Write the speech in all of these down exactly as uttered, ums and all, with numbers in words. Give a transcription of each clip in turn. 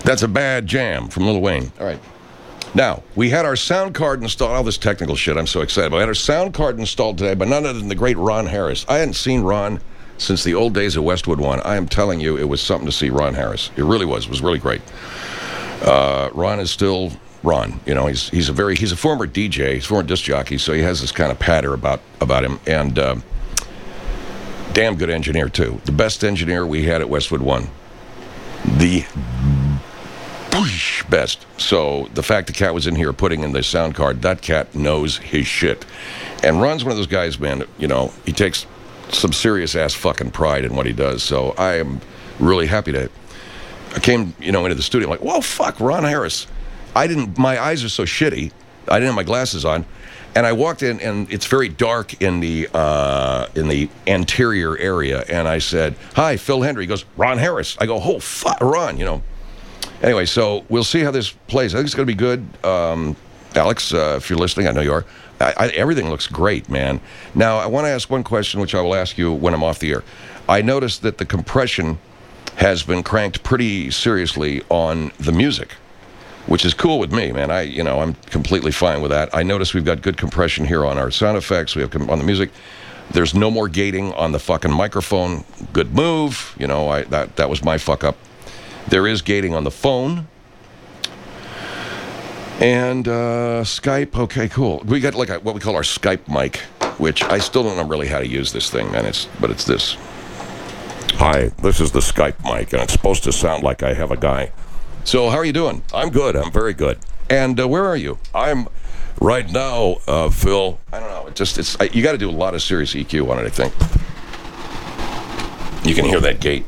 That's a bad jam from Lil Wayne. All right. Now, we had our sound card installed. All this technical shit I'm so excited about. We had our sound card installed today by none other than the great Ron Harris. I hadn't seen Ron since the old days of Westwood One. I am telling you, it was something to see Ron Harris. It really was. It was really great. Uh, Ron is still Ron. You know, he's he's a very he's a former D J, he's a former disc jockey, so he has this kind of patter about about him, and uh, damn good engineer too. The best engineer we had at Westwood One. The best. So the fact the cat was in here putting in the sound card, that cat knows his shit. And Ron's one of those guys, man, you know, he takes some serious ass fucking pride in what he does. So I am really happy to. I came, you know, into the studio, I'm like, whoa, fuck, Ron Harris. I didn't, my eyes are so shitty. I didn't have my glasses on. And I walked in, and it's very dark in the uh, in the anterior area. And I said, hi, Phil Hendry. He goes, Ron Harris. I go, oh, fuck, Ron, you know. Anyway, so we'll see how this plays. I think it's going to be good. Um, Alex, uh, if you're listening, I know you are. I, I, everything looks great, man. Now, I want to ask one question, which I will ask you when I'm off the air. I noticed that the compression has been cranked pretty seriously on the music, which is cool with me, man. I, you know, I'm completely fine with that. I noticed we've got good compression here on our sound effects. We have com- on the music. There's no more gating on the fucking microphone. Good move. You know, I that that was my fuck up. There is gating on the phone. And uh, Skype, okay, cool. We got like a, what we call our Skype mic, which I still don't know really how to use this thing, man. It's but it's this. Hi, this is the Skype mic, and it's supposed to sound like I have a guy. So how are you doing? I'm good. I'm very good. And uh, where are you? I'm right now, uh, Phil. I don't know. It just it's I, you got to do a lot of serious E Q on it, I think. You can hear that gate.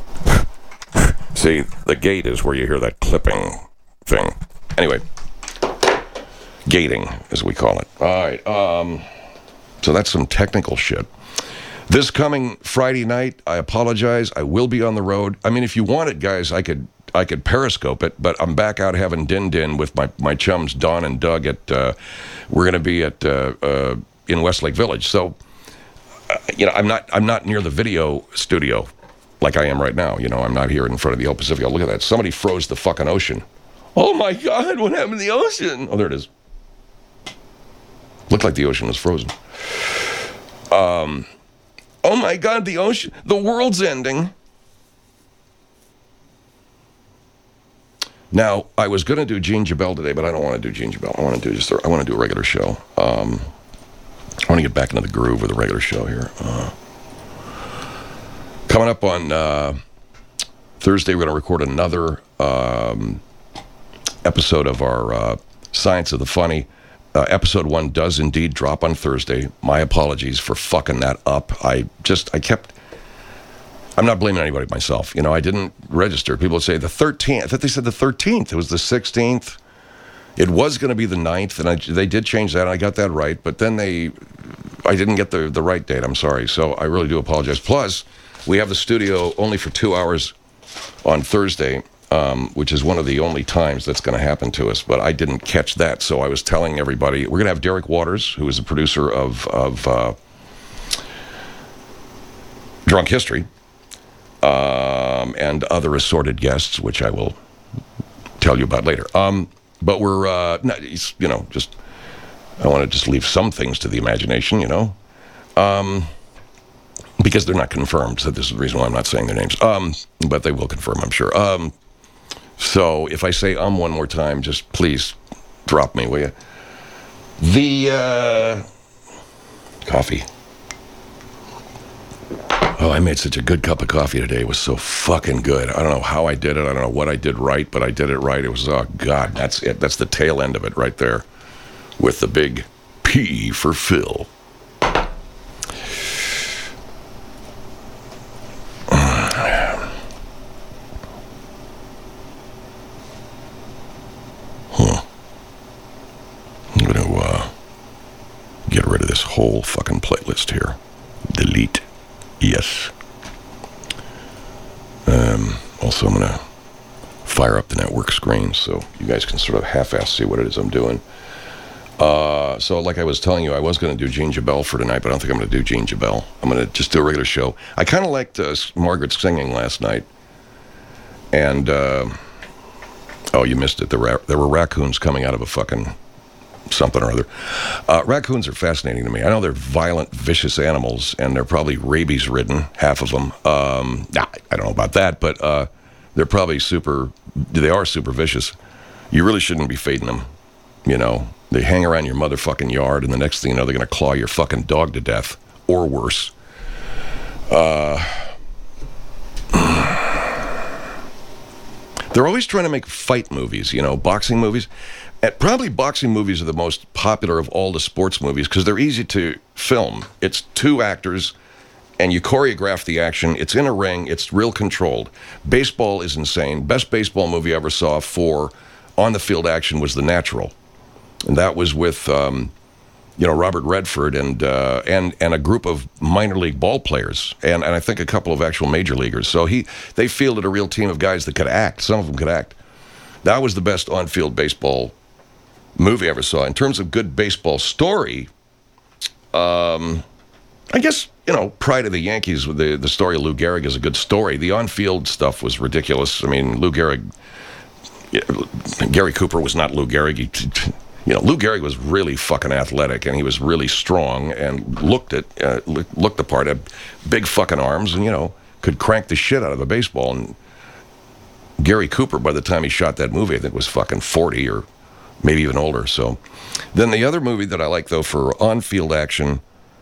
See, the gate is where you hear that clipping thing. Anyway, gating, as we call it. All right. Um, so that's some technical shit. This coming Friday night, I apologize. I will be on the road. I mean, if you want it, guys, I could I could Periscope it, but I'm back out having din-din with my, my chums, Don and Doug. At uh, we're going to be at uh, uh, in Westlake Village. So, uh, you know, I'm not I'm not near the video studio like I am right now. You know, I'm not here in front of the El Pacifico. Look at that. Somebody froze the fucking ocean. Oh, my God. What happened to the ocean? Oh, there it is. Looked like the ocean was frozen. Um, oh, my God. The ocean. The world's ending. Now, I was going to do Gene Jabel today, but I don't want to do Gene Jabel. I want to do just a, I want to do a regular show. Um, I want to get back into the groove with a regular show here. Uh, Coming up on uh, Thursday, we're going to record another um, episode of our uh, Science of the Funny. Uh, episode one does indeed drop on Thursday. My apologies for fucking that up. I just, I kept, I'm not blaming anybody but myself. You know, I didn't register. People would say the thirteenth. I thought they said the thirteenth. It was the sixteenth. It was going to be the ninth, and I, they did change that, and I got that right. But then they, I didn't get the, the right date. I'm sorry. So I really do apologize. Plus, we have the studio only for two hours on Thursday, um, which is one of the only times that's going to happen to us. But I didn't catch that, so I was telling everybody. We're going to have Derek Waters, who is the producer of, of uh, Drunk History, um, and other assorted guests, which I will tell you about later. Um, but we're, uh, not, you know, just, I want to just leave some things to the imagination, you know. Um... Because they're not confirmed, so this is the reason why I'm not saying their names. Um, but they will confirm, I'm sure. Um, so if I say um one more time, just please drop me, will you? The uh, coffee. Oh, I made such a good cup of coffee today. It was so fucking good. I don't know how I did it. I don't know what I did right, but I did it right. It was, oh, God, that's it. That's the tail end of it right there with the big P for Phil. Whole fucking playlist here. Delete. Yes. Um, also, I'm going to fire up the network screen so you guys can sort of half-ass see what it is I'm doing. Uh, so, like I was telling you, I was going to do Gene Jabel for tonight, but I don't think I'm going to do Gene Jabel. I'm going to just do a regular show. I kind of liked uh, Margaret singing last night. And uh, Oh, you missed it. There were, there were raccoons coming out of a fucking something or other. Uh, raccoons are fascinating to me. I know they're violent, vicious animals, and they're probably rabies-ridden, half of them. Um, I don't know about that, but uh, they're probably super, they are super vicious. You really shouldn't be feeding them, you know. They hang around your motherfucking yard, and the next thing you know, they're going to claw your fucking dog to death, or worse. Uh... They're always trying to make fight movies, you know, boxing movies. And probably boxing movies are the most popular of all the sports movies because they're easy to film. It's two actors, and you choreograph the action. It's in a ring. It's real controlled. Baseball is insane. Best baseball movie I ever saw for on-the-field action was The Natural. And that was with, um, you know, Robert Redford and uh, and and a group of minor league ball players, and, and I think a couple of actual major leaguers. So he they fielded a real team of guys that could act. Some of them could act. That was the best on-field baseball movie I ever saw. In terms of good baseball story, um, I guess, you know, Pride of the Yankees, the, the story of Lou Gehrig is a good story. The on-field stuff was ridiculous. I mean, Lou Gehrig, Gary Cooper was not Lou Gehrig. He, You know, Lou Gehrig was really fucking athletic, and he was really strong, and looked at uh, looked the part. Had big fucking arms, and you know, could crank the shit out of a baseball. And Gary Cooper, by the time he shot that movie, I think was fucking forty or maybe even older. So, then the other movie that I like though for on-field action.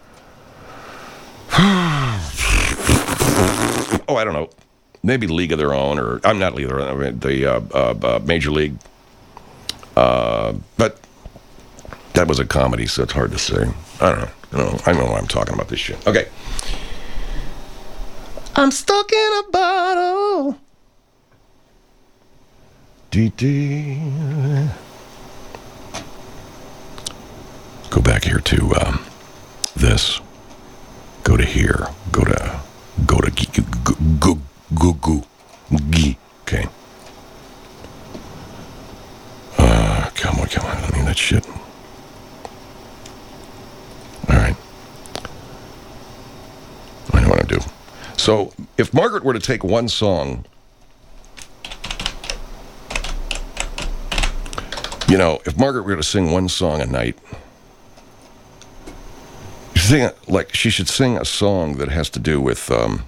oh, I don't know, maybe League of Their Own, or I'm not League of Their Own, I mean, the uh, uh, uh, Major League. Uh, but. That was a comedy, so it's hard to say. I don't know. I don't know. I don't know why I'm talking about this shit. Okay. I'm stuck in a bottle. Dee-dee. Go back here to um, this. Go to here. Go to go to go go go go. Okay. Uh, come on, come on. I don't need that shit. All right. I know what I do. So, if Margaret were to take one song, you know, if Margaret were to sing one song a night, sing it, like she should sing a song that has to do with, um,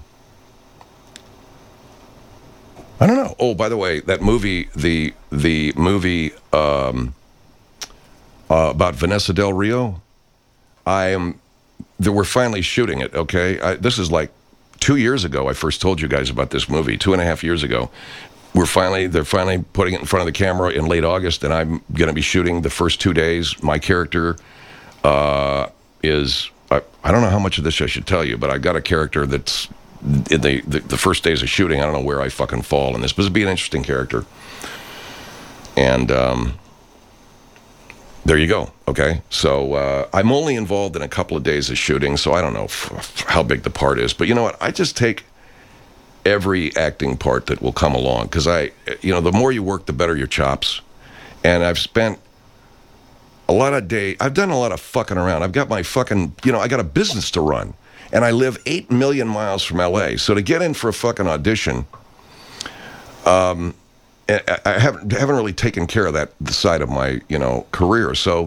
I don't know. Oh, by the way, that movie, the the movie um, uh, about Vanessa Del Rio. I am, that we're finally shooting it, okay? I, this is like two years ago I first told you guys about this movie, two and a half years ago. We're finally, they're finally putting it in front of the camera in late August, and I'm going to be shooting the first two days. My character uh, is, I, I don't know how much of this I should tell you, but I got a character that's, in the, the, the first days of shooting, I don't know where I fucking fall in this, but it'll be an interesting character. And, um... there you go, okay? So uh, I'm only involved in a couple of days of shooting, so I don't know f- f- how big the part is. But you know what? I just take every acting part that will come along, because I, you know, the more you work, the better your chops. And I've spent a lot of day, I've done a lot of fucking around. I've got my fucking, you know, I got a business to run. And I live eight million miles from L A. So to get in for a fucking audition, um... I haven't haven't really taken care of that side of my, you know, career, so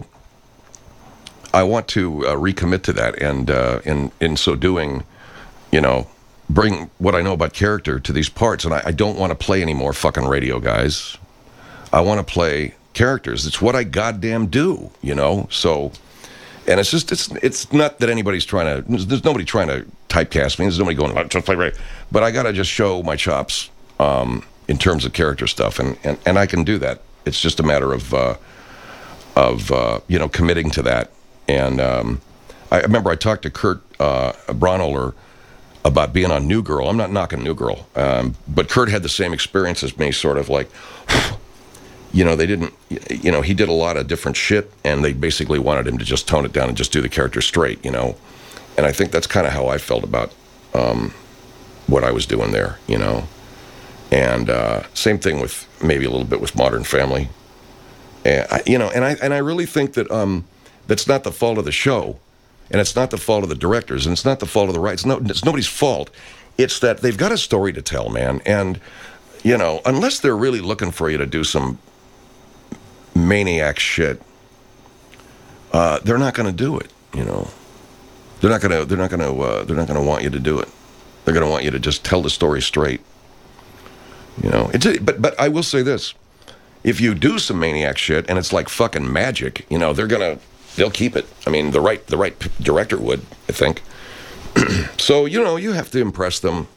I want to uh, recommit to that, and uh, in in so doing, you know, bring what I know about character to these parts. And I, I don't want to play any more fucking radio guys. I want to play characters. It's what I goddamn do, you know. So, and it's just it's it's not that anybody's trying to. There's, there's nobody trying to typecast me. There's nobody going just play radio. But I gotta just show my chops. Um, in terms of character stuff, and, and, and I can do that. It's just a matter of, uh, of uh, you know, committing to that. And um, I remember I talked to Kurt uh, Braunohler about being on New Girl. I'm not knocking New Girl, um, but Kurt had the same experience as me, sort of like, you know, they didn't, you know, he did a lot of different shit, and they basically wanted him to just tone it down and just do the character straight, you know. And I think that's kind of how I felt about um, what I was doing there, you know. And uh, same thing with maybe a little bit with Modern Family, and I, you know. And I and I really think that um, that's not the fault of the show, and it's not the fault of the directors, and it's not the fault of the writers. No, it's nobody's fault. It's that they've got a story to tell, man. And you know, unless they're really looking for you to do some maniac shit, uh, they're not going to do it. You know, they're not going to. They're not going to. Uh, they're not going to want you to do it. They're going to want you to just tell the story straight. You know, it's a, but but I will say this: if you do some maniac shit and it's like fucking magic, you know, they're gonna they'll keep it. I mean, the right the right director would, I think. So you know, you have to impress them.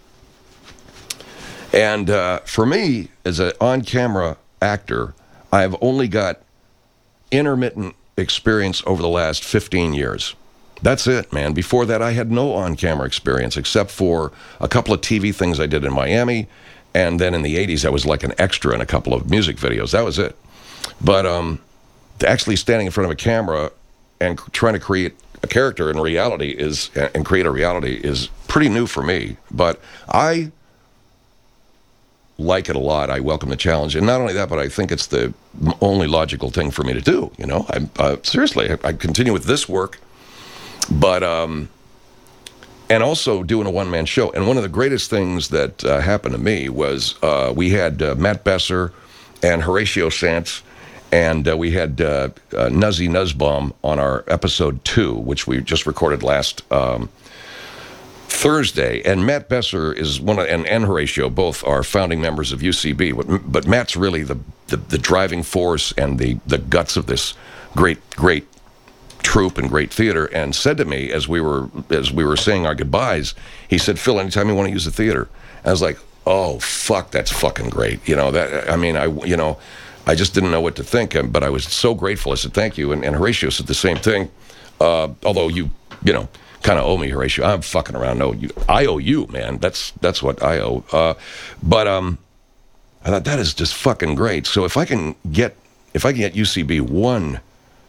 And uh, for me, as an on-camera actor, I've only got intermittent experience over the last fifteen years. That's it, man. Before that, I had no on-camera experience except for a couple of T V things I did in Miami. And then in the eighties, I was like an extra in a couple of music videos. That was it. But um, actually standing in front of a camera and trying to create a character in reality is, and create a reality is pretty new for me. But I like it a lot. I welcome the challenge. And not only that, but I think it's the only logical thing for me to do. You know, I uh, seriously, I, I continue with this work, but um, and also doing a one-man show. And one of the greatest things that uh, happened to me was uh, we had uh, Matt Besser and Horatio Sanz, and uh, we had uh, uh, Nuzzy Nussbaum on our episode two, which we just recorded last um, Thursday. And Matt Besser is one of, and, and Horatio both are founding members of U C B, but, but Matt's really the, the, the driving force and the, the guts of this great, great troupe and great theater, and said to me as we were as we were saying our goodbyes, he said, "Phil, anytime you want to use the theater." I was like, "Oh fuck, that's fucking great." You know, that I mean, I you know, I just didn't know what to think, but I was so grateful. I said, "Thank you," and, and Horatio said the same thing. Uh, although you you know kind of owe me, Horatio. I'm fucking around. No, you, I owe you, man. That's that's what I owe. Uh, but um, I thought that is just fucking great. So if I can get if I can get U C B one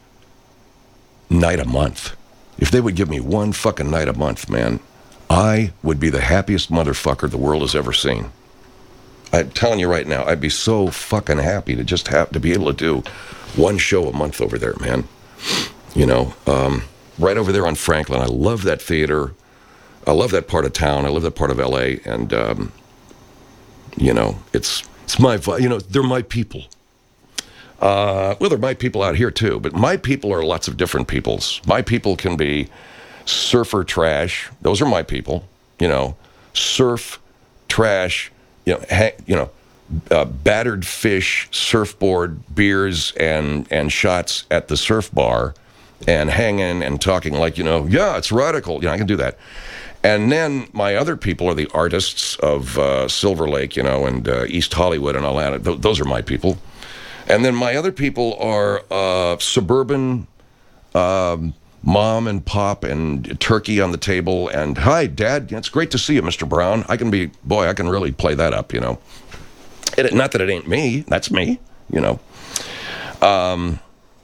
night a month, if they would give me one fucking night a month, man, I would be the happiest motherfucker the world has ever seen. I'm telling you right now, I'd be so fucking happy to just have to be able to do one show a month over there, man. You know, um, right over there on Franklin. I love that theater. I love that part of town. I love that part of L A. And, um, you know, it's it's my, you know, they're my people. Uh, well, there are my people out here, too, but my people are lots of different peoples. My people can be surfer trash. Those are my people, you know, surf, trash, you know, ha- you know, uh, battered fish, surfboard, beers, and, and shots at the surf bar, and hanging and talking like, you know, yeah, it's radical. You know, I can do that. And then my other people are the artists of uh, Silver Lake, you know, and uh, East Hollywood and all that. Th- those are my people. And then my other people are uh, suburban um, mom and pop and turkey on the table. And, hi, Dad. It's great to see you, Mister Brown. I can be, boy, I can really play that up, you know. It, not that it ain't me. That's me, you know. Um,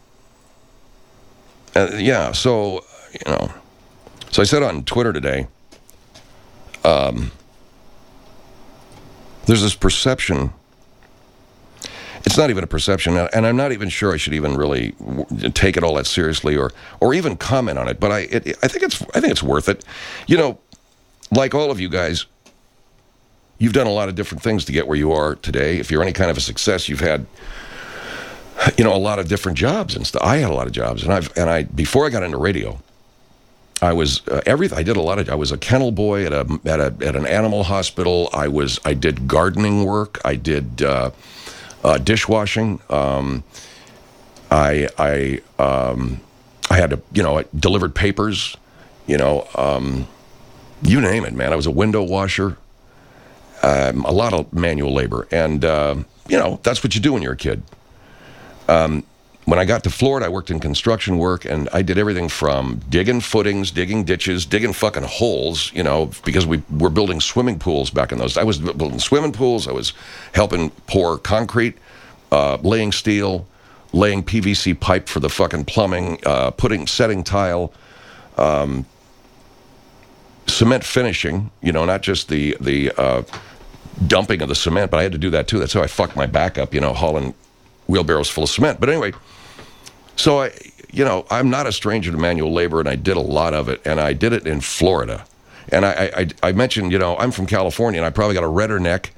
uh, yeah, so, you know. So I said on Twitter today, um, there's this perception. It's not even a perception, and I'm not even sure I should even really take it all that seriously, or or even comment on it. But I, it, I think it's, I think it's worth it. You know, like all of you guys, you've done a lot of different things to get where you are today. If you're any kind of a success, you've had, you know, a lot of different jobs and stuff. I had a lot of jobs, and I've and I before I got into radio, I was uh, everything. I did a lot of. I was a kennel boy at a at a at an animal hospital. I was I did gardening work. I did. Uh, Uh, dishwashing. Um, I I um, I had to, you know, I delivered papers. You know, um, you name it, man. I was a window washer. Um, a lot of manual labor, and uh, you know, that's what you do when you're a kid. Um, when I got to Florida, I worked in construction work, and I did everything from digging footings, digging ditches, digging fucking holes, you know, because we were building swimming pools back in those days. I was building swimming pools. I was helping pour concrete, uh, laying steel, laying P V C pipe for the fucking plumbing, uh, putting, setting tile, um, cement finishing, you know, not just the, the uh, dumping of the cement, but I had to do that too. That's how I fucked my back up, you know, hauling wheelbarrows full of cement. But anyway, so I, you know, I'm not a stranger to manual labor, and I did a lot of it, and I did it in Florida. And I, I, I mentioned, you know, I'm from California, and I probably got a redder neck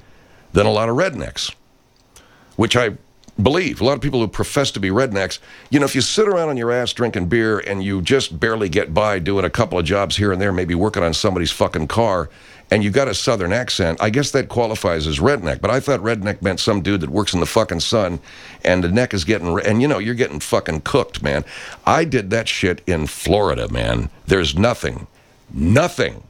than a lot of rednecks, which I believe. A lot of people who profess to be rednecks, you know, if you sit around on your ass drinking beer and you just barely get by doing a couple of jobs here and there, maybe working on somebody's fucking car, and you got a southern accent, I guess that qualifies as redneck. But I thought redneck meant some dude that works in the fucking sun and the neck is getting, and you know, you're getting fucking cooked, man. I did that shit in Florida, man. There's nothing, nothing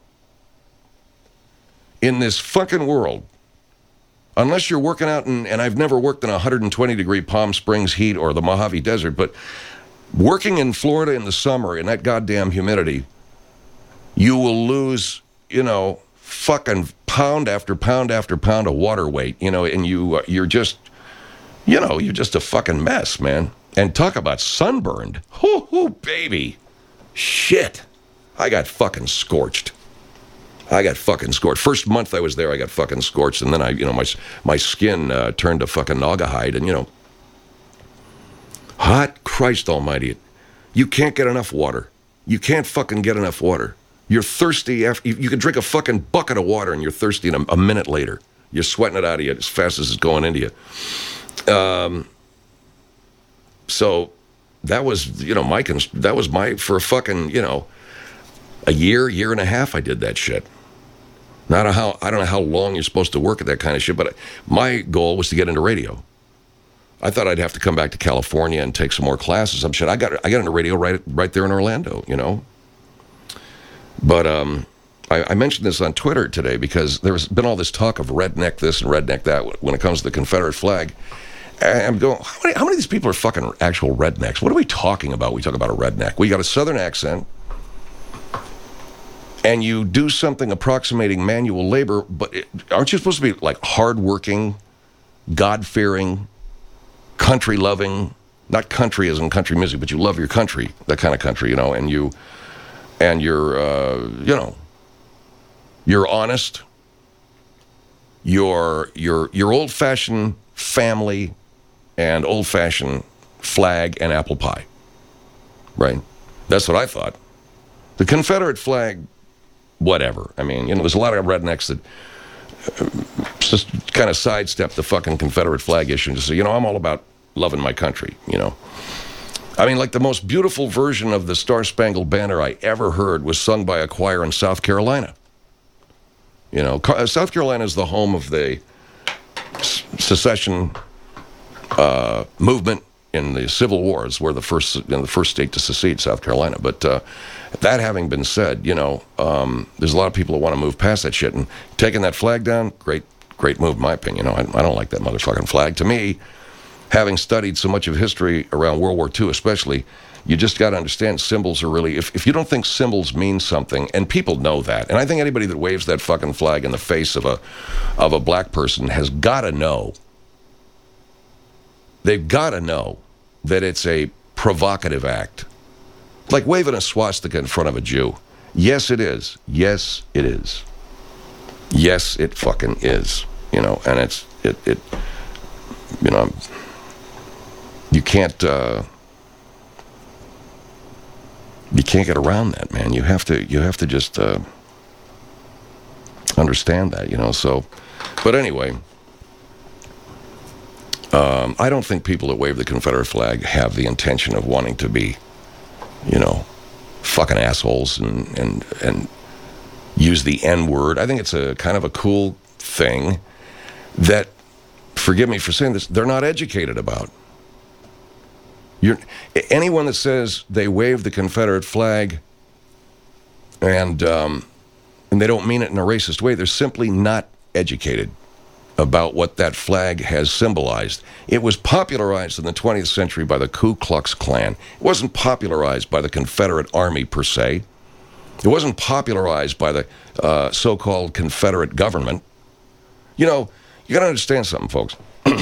in this fucking world, unless you're working out in, and I've never worked in one hundred twenty degree Palm Springs heat or the Mojave Desert, but working in Florida in the summer in that goddamn humidity, you will lose, you know, fucking pound after pound after pound of water weight, you know, and you, uh, you're just, you know, you're just a fucking mess, man. And talk about sunburned. Hoo, hoo, baby. Shit. I got fucking scorched. I got fucking scorched. First month I was there, I got fucking scorched, and then I, you know, my my skin uh, turned to fucking naugahyde, and you know, hot Christ Almighty, you can't get enough water. You can't fucking get enough water. You're thirsty after you, you can drink a fucking bucket of water, and you're thirsty in a, a minute later. You're sweating it out of you as fast as it's going into you. Um. So that was, you know, my that was my for a fucking, you know, a year, year and a half. I did that shit. Not a how I don't know how long you're supposed to work at that kind of shit, but my goal was to get into radio. I thought I'd have to come back to California and take some more classes. Some shit. I got I got into radio right right there in Orlando, you know. But um, I, I mentioned this on Twitter today because there's been all this talk of redneck this and redneck that when it comes to the Confederate flag. And I'm going, how many, how many of these people are fucking actual rednecks? What are we talking about? We talk about a redneck. We got a southern accent. And you do something approximating manual labor, but it, aren't you supposed to be like hardworking, God-fearing, country-loving? Not country as in country music, but you love your country, that kind of country, you know. And you, and you're, uh, you know, you're honest. You're you're you're old-fashioned family, and old-fashioned flag and apple pie, right? That's what I thought. The Confederate flag. Whatever. I mean, you know, there's a lot of rednecks that uh, just kind of sidestep the fucking Confederate flag issue and just say, you know, I'm all about loving my country, you know. I mean, like the most beautiful version of the Star Spangled Banner I ever heard was sung by a choir in South Carolina. You know, South Carolina is the home of the secession uh, movement in the Civil War. It's where the first, you know, the first state to secede, South Carolina. But uh, that having been said, you know, um, there's a lot of people who want to move past that shit. And taking that flag down, great, great move, in my opinion. You know, I, I don't like that motherfucking flag. To me, having studied so much of history around World War Two especially, you just got to understand symbols are really, if, if you don't think symbols mean something, and people know that, and I think anybody that waves that fucking flag in the face of a of a black person has got to know, they've got to know that it's a provocative act. Like waving a swastika in front of a Jew. Yes, it is. Yes, it is. Yes, it fucking is. You know, and it's, it, it you know, you can't, uh, you can't get around that, man. You have to, you have to just uh, understand that, you know, so, but anyway, um, I don't think people that wave the Confederate flag have the intention of wanting to be, you know, fucking assholes and, and, and use the N-word. I think it's a kind of a cool thing that, forgive me for saying this, they're not educated about. You're, anyone that says they wave the Confederate flag and um, and they don't mean it in a racist way, they're simply not educated about what that flag has symbolized. It was popularized in the twentieth century by the Ku Klux Klan. It wasn't popularized by the Confederate Army per se. It wasn't popularized by the uh, so-called Confederate government. You know, you got to understand something, folks.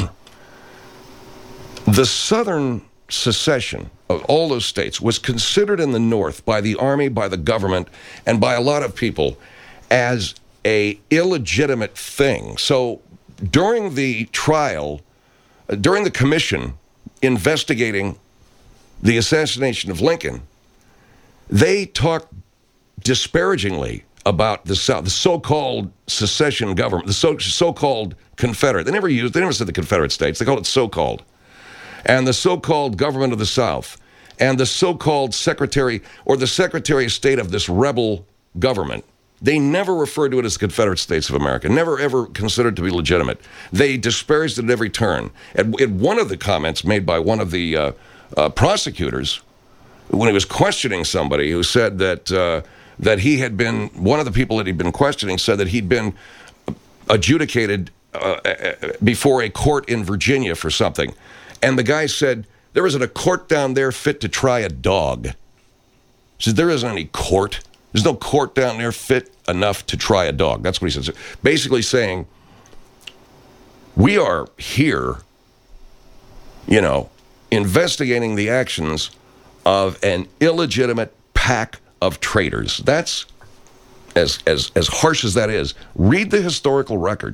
The Southern secession of all those states was considered in the North by the Army, by the government, and by a lot of people as a illegitimate thing. So during the trial, uh, during the commission investigating the assassination of Lincoln, they talked disparagingly about the South, the so-called secession government, the so- so-called Confederate. They never used, they never said the Confederate States. They called it so-called. And the so-called government of the South, and the so-called secretary, or the Secretary of State of this rebel government, they never referred to it as the Confederate States of America, never ever considered it to be legitimate. They disparaged it at every turn. At, at one of the comments made by one of the uh, uh, prosecutors, when he was questioning somebody who said that uh, that he had been, one of the people that he'd been questioning said that he'd been adjudicated uh, before a court in Virginia for something. And the guy said, there isn't a court down there fit to try a dog. He said, there isn't any court. There's no court down there fit enough to try a dog. That's what he said. So basically saying, we are here, you know, investigating the actions of an illegitimate pack of traitors. That's, as, as, as harsh as that is, read the historical record.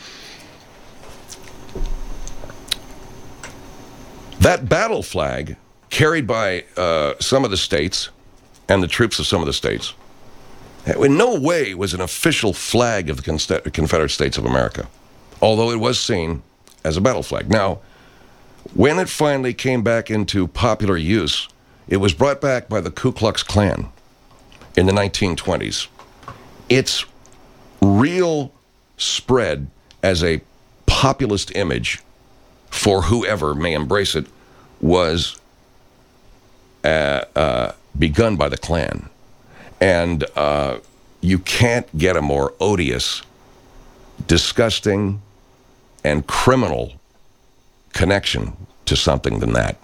That battle flag carried by uh, some of the states and the troops of some of the states in no way was an official flag of the Confederate States of America, although it was seen as a battle flag. Now, when it finally came back into popular use, it was brought back by the Ku Klux Klan in the nineteen twenties. Its real spread as a populist image for whoever may embrace it was uh, uh, begun by the Klan. And uh, you can't get a more odious, disgusting, and criminal connection to something than that.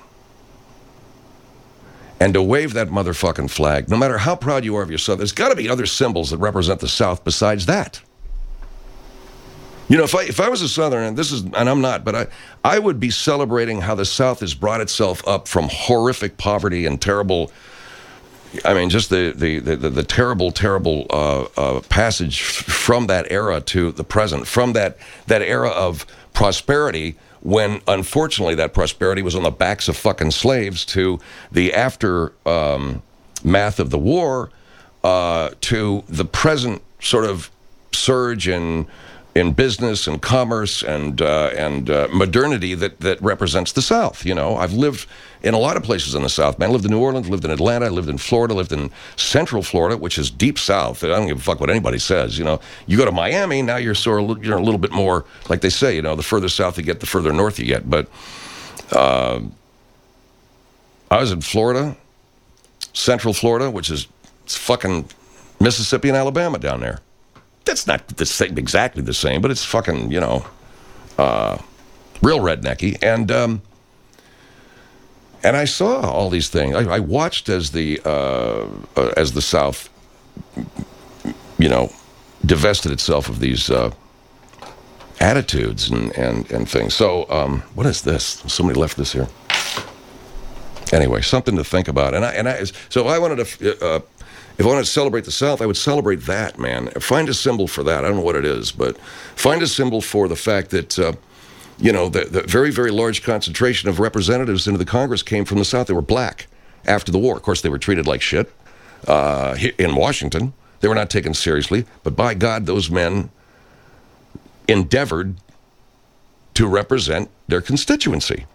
And to wave that motherfucking flag, no matter how proud you are of yourself, there's got to be other symbols that represent the South besides that. You know, if I if I was a Southerner, and this is, and I'm not, but I, I would be celebrating how the South has brought itself up from horrific poverty and terrible, I mean, just the the the, the, the terrible, terrible uh, uh, passage from that era to the present, from that that era of prosperity, when unfortunately that prosperity was on the backs of fucking slaves, to the after um, math of the war, uh, to the present sort of surge in in business and commerce and uh, and uh, modernity that that represents the South. You know, I've lived in a lot of places in the South, man. I lived in New Orleans, lived in Atlanta, I lived in Florida, lived in Central Florida, which is deep South. I don't give a fuck what anybody says. You know, you go to Miami, now you're sort of, you're a little bit more, like they say, you know, the further south you get, the further north you get. But uh, I was in Florida, Central Florida, which is it's fucking Mississippi and Alabama down there. That's not the same, exactly the same, but it's fucking, you know, uh, real rednecky. And um, and I saw all these things. I, I watched as the uh, uh, as the South, you know, divested itself of these uh, attitudes and, and, and things. So um, what is this? Somebody left this here. Anyway, something to think about. And I and I so I wanted to. Uh, If I wanted to celebrate the South, I would celebrate that, man. Find a symbol for that. I don't know what it is, but find a symbol for the fact that, uh, you know, the, the very, very large concentration of representatives into the Congress came from the South. They were black after the war. Of course, they were treated like shit uh, in Washington. They were not taken seriously. But by God, those men endeavored to represent their constituency.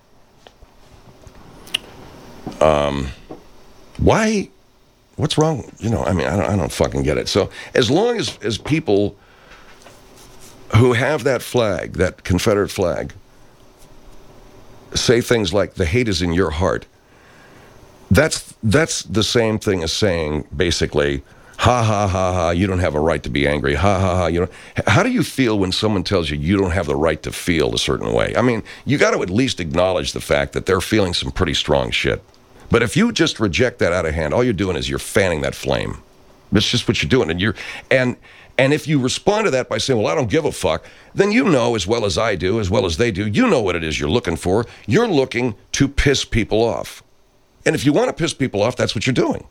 Um, why... What's wrong? You know, I mean, I don't, I don't fucking get it. So as long as, as people who have that flag, that Confederate flag, say things like, the hate is in your heart, that's that's the same thing as saying, basically, ha, ha, ha, ha, you don't have a right to be angry. Ha, ha, ha, you know. How do you feel when someone tells you you don't have the right to feel a certain way? I mean, you got to at least acknowledge the fact that they're feeling some pretty strong shit. But if you just reject that out of hand, all you're doing is you're fanning that flame. That's just what you're doing. And you're and and if you respond to that by saying, well, I don't give a fuck, then you know as well as I do, as well as they do, you know what it is you're looking for. You're looking to piss people off. And if you want to piss people off, that's what you're doing.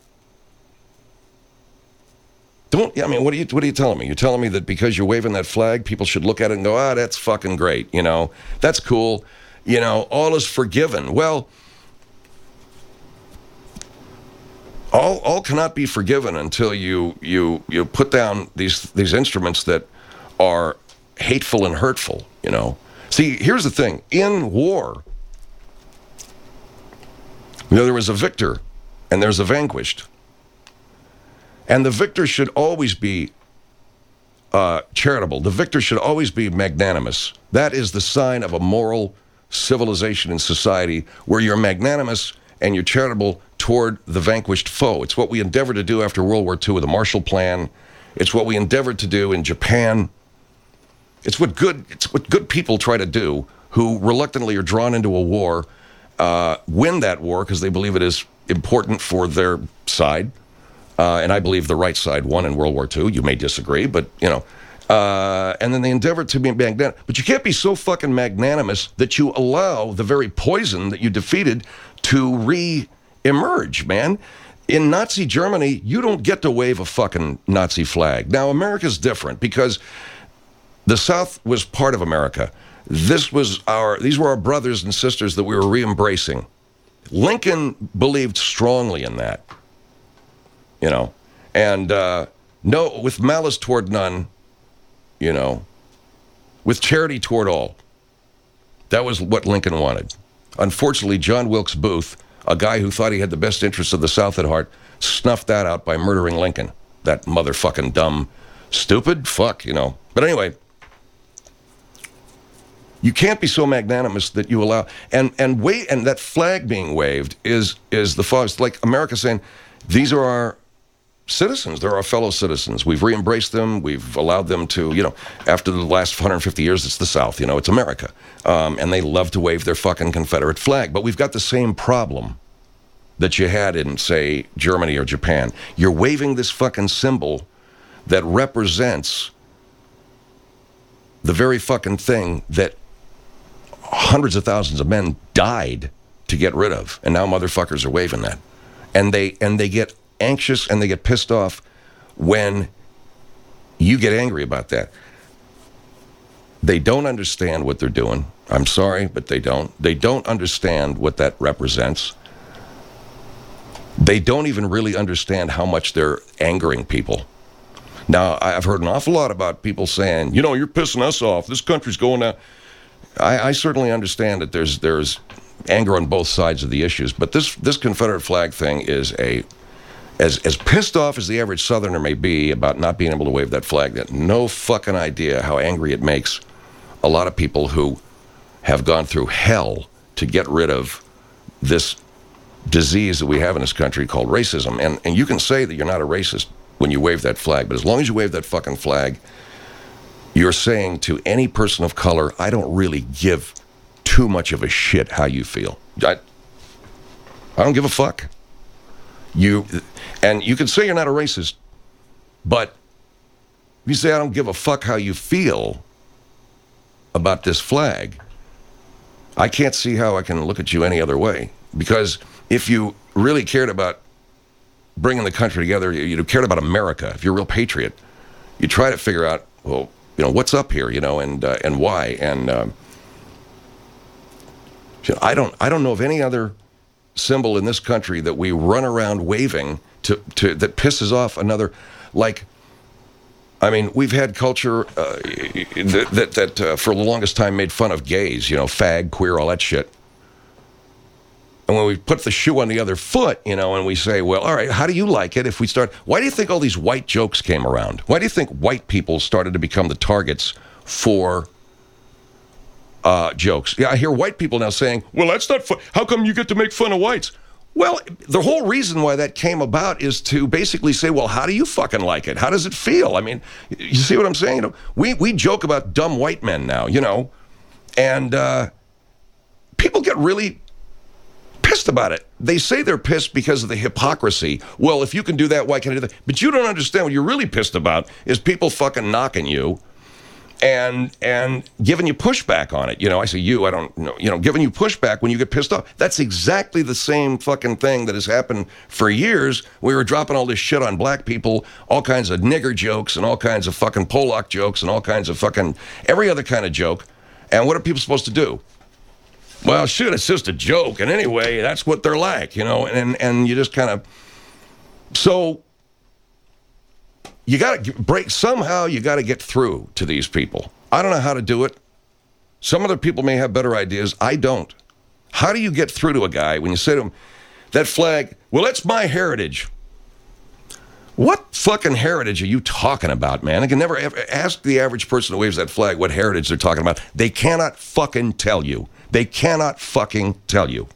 Don't, I mean, what are you what are you telling me? You're telling me that because you're waving that flag, people should look at it and go, ah, that's fucking great, you know, that's cool. You know, all is forgiven. Well, all all cannot be forgiven until you you you put down these these instruments that are hateful and hurtful, you know. See, here's the thing. In war, you know, there was a victor and there's a vanquished. And the victor should always be uh, charitable. The victor should always be magnanimous. That is the sign of a moral civilization and society where you're magnanimous and you're charitable toward the vanquished foe. It's what we endeavored to do after World War Two with the Marshall Plan. It's what we endeavored to do in Japan. It's what good it's what good people try to do who reluctantly are drawn into a war, uh, win that war because they believe it is important for their side. Uh, and I believe the right side won in World War Two. You may disagree, but, you know. Uh, and then they endeavor to be magnanimous. But you can't be so fucking magnanimous that you allow the very poison that you defeated to re-emerge, man. In Nazi Germany, you don't get to wave a fucking Nazi flag. Now, America's different because the South was part of America. This was our, these were our brothers and sisters that we were re-embracing. Lincoln believed strongly in that. You know, and uh, no, with malice toward none, you know, with charity toward all. That was what Lincoln wanted. Unfortunately, John Wilkes Booth, a guy who thought he had the best interests of the South at heart, snuffed that out by murdering Lincoln. That motherfucking dumb, stupid fuck, you know. But anyway, you can't be so magnanimous that you allow, and and wait, and that flag being waved is is the false, like America saying, these are our citizens. They're our fellow citizens. We've re-embraced them. We've allowed them to, you know, after the last one hundred fifty years, it's the South, you know, it's America. Um, and they love to wave their fucking Confederate flag. But we've got the same problem that you had in, say, Germany or Japan. You're waving this fucking symbol that represents the very fucking thing that hundreds of thousands of men died to get rid of. And now motherfuckers are waving that. And they and they get anxious and they get pissed off when you get angry about that. They don't understand what they're doing. I'm sorry, but they don't. They don't understand what that represents. They don't even really understand how much they're angering people. Now, I've heard an awful lot about people saying, you know, you're pissing us off. This country's going out. I, I certainly understand that there's there's anger on both sides of the issues, but this this Confederate flag thing is a As as pissed off as the average Southerner may be about not being able to wave that flag, that no fucking idea how angry it makes a lot of people who have gone through hell to get rid of this disease that we have in this country called racism. And and you can say that you're not a racist when you wave that flag, but as long as you wave that fucking flag, you're saying to any person of color, I don't really give too much of a shit how you feel. I, I don't give a fuck. You, and you can say you're not a racist, but if you say I don't give a fuck how you feel about this flag, I can't see how I can look at you any other way. Because if you really cared about bringing the country together, you, you cared about America, if you're a real patriot, you try to figure out, well, you know, what's up here, you know, and uh, and why. And um, I don't, I don't know of any other symbol in this country that we run around waving to, to that pisses off another, like, I mean, we've had culture uh, that that, that uh, for the longest time made fun of gays, you know, fag, queer, all that shit. And when we put the shoe on the other foot, you know, and we say, well, all right, how do you like it if we start, why do you think all these white jokes came around? Why do you think white people started to become the targets for Uh, jokes? Yeah, I hear white people now saying, well, that's not fun. How come you get to make fun of whites? Well, the whole reason why that came about is to basically say, well, how do you fucking like it? How does it feel? I mean, you see what I'm saying? You know, we, we joke about dumb white men now, you know, and uh, people get really pissed about it. They say they're pissed because of the hypocrisy. Well, if you can do that, why can't I do that? But you don't understand what you're really pissed about is people fucking knocking you and and giving you pushback on it. You know, I say you, I don't know, you know, giving you pushback when you get pissed off. That's exactly the same fucking thing that has happened for years. We were dropping all this shit on black people, all kinds of nigger jokes and all kinds of fucking Polak jokes and all kinds of fucking every other kind of joke. And what are people supposed to do? Well, shit, it's just a joke. And anyway, that's what they're like, you know, and and you just kind of, So you got to break, somehow you got to get through to these people. I don't know how to do it. Some other people may have better ideas. I don't. How do you get through to a guy when you say to him, that flag, well, that's my heritage. What fucking heritage are you talking about, man? I can never ever ask the average person who waves that flag what heritage they're talking about. They cannot fucking tell you. They cannot fucking tell you.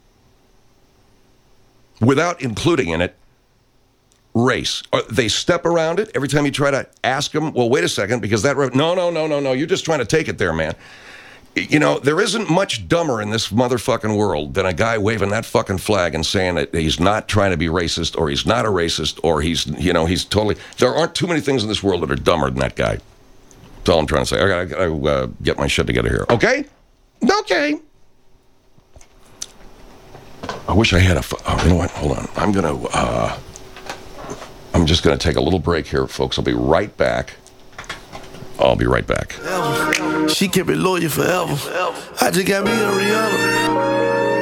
Without including in it race. Or they step around it every time you try to ask them, well, wait a second, because that, no, no, no, no, no, you're just trying to take it there, man. You know, there isn't much dumber in this motherfucking world than a guy waving that fucking flag and saying that he's not trying to be racist, or he's not a racist, or he's, you know, he's totally, there aren't too many things in this world that are dumber than that guy. That's all I'm trying to say. I gotta, I gotta uh, get my shit together here. Okay? Okay. I wish I had a, oh, you know what, hold on. I'm gonna, uh, I'm just gonna take a little break here, folks. I'll be right back. I'll be right back. She kept it loyal forever. I just got me a Rihanna.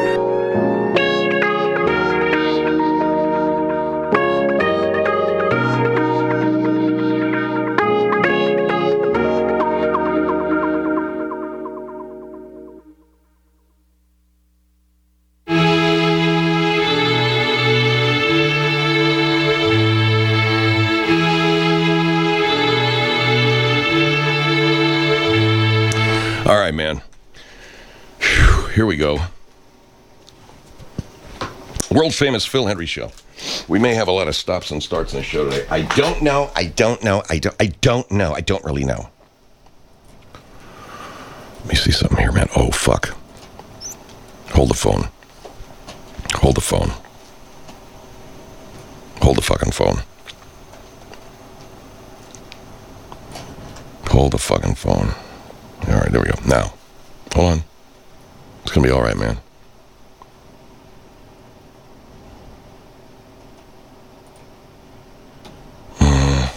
All right, man. Whew, here we go. World famous Phil Hendrie show. We may have a lot of stops and starts in the show today. I don't know. I don't know. I don't. I don't know. I don't really know. Let me see something here, man. Oh fuck. Hold the phone. Hold the phone. Hold the fucking phone. Hold the fucking phone. All right, there we go. Now, hold on. It's going to be all right, man. Mm.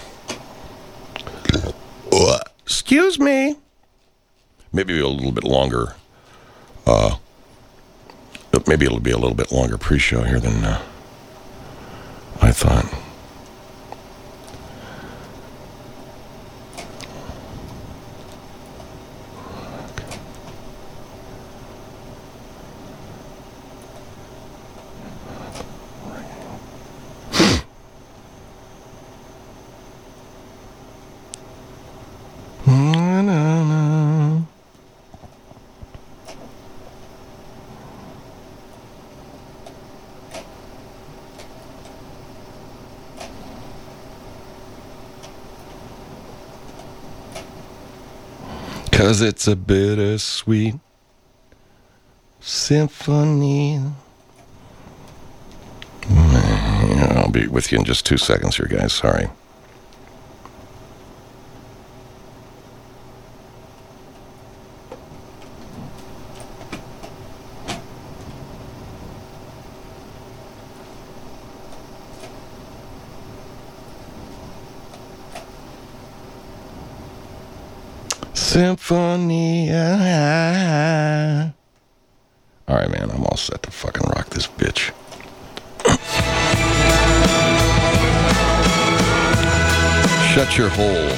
Excuse me. Maybe a little bit longer. Uh, maybe it'll be a little bit longer pre-show here than uh, I thought. Cause it's a bittersweet symphony. I'll be with you in just two seconds here, guys. Sorry. Symphony. All right, man. I'm all set to fucking rock this bitch. Shut your hole.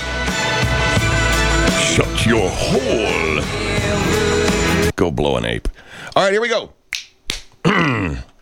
Shut your hole. Go blow an ape. All right, here we go.